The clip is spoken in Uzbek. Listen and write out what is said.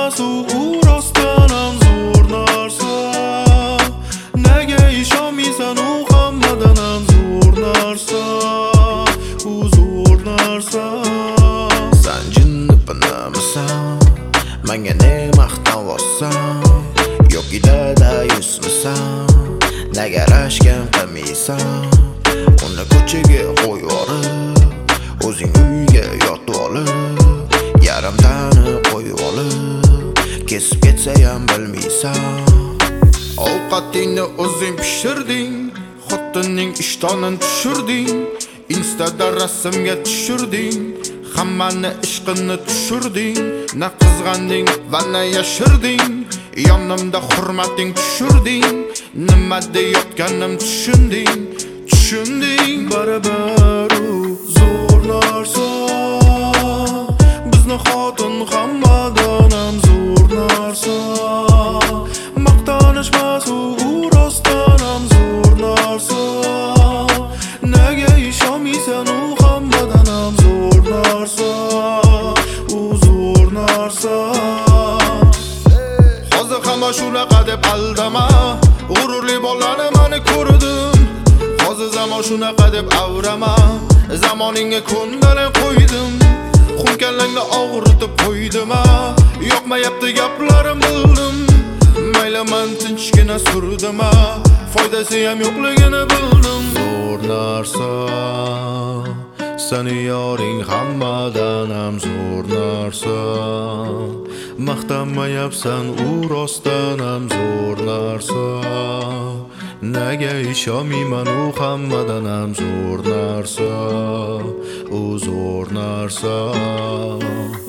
maqtanishmas u rostdan ham zo'r narsa. Nega ishonmaysan u hammadan ham zo'r narsa, u zo'r narsa. Sen jinni binamisan, menga ne maqtanvosan, yo'g'ida yusmisan, nega rashkam qilmaysan. Uni ko'chaga qo'yvorib, o'zing uyga yotib olib, yarimtani qo'yib olib, kesib ketsa ham bilmaysan. Ovqatingni o'zing pishirding, xotinning ishtonini tushirding, Instada rasmga tushirding, hammani ishqini tushirding. Na qizg'anding va na yashirding, yonimda hurmating tushirding. Nima deyotganim tushunding, tushunding. Baribir u zo'r narsa, bizni xotin hammadan ham zo'r narsa. Maqtanishmas u rostdan ham zo'r narsa. Nega ishonmaysan u hammadan ham zo'r narsa, u zo'r narsa. Hozir hamma shunaqa deb aldama, g'ururli bolani meni ko'rdim. Hozir zamon shunaqa deb avrama, zamoningga ko'ndalang qo'ydim. Xumkallangni og'ritib qo'ydim. Yoqmayapti gaplarim bildim. Mayli men tinchgina surdim, foydasi ham yo'qligini bildim. Zo'r narsa, seni yoring hammadan ham zo'r narsa. Maqtanmayapsan u rostdan ham zo'r narsa. Nega ishonmayman u hammadan ham zo'r narsa, u zo'r narsa.